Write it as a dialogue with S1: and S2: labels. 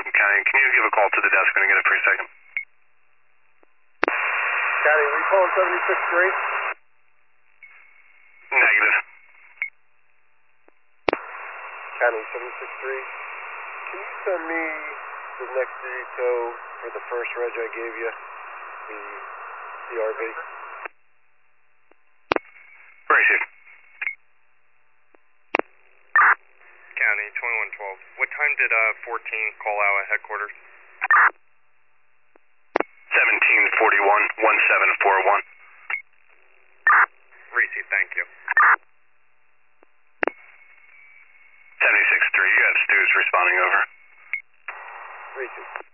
S1: County. Can you give a call to the desk when you get a free second?
S2: County, are you calling 76-3?
S1: Negative.
S2: County 76-3. Can you send me the next detail for the first reg I gave you? The CRV?
S1: Received.
S3: County 2112. What time did 14 call out at headquarters?
S1: 1741, 1741.
S3: Receive, thank you.
S1: 76-3, you got Stu's responding over.
S2: Receive.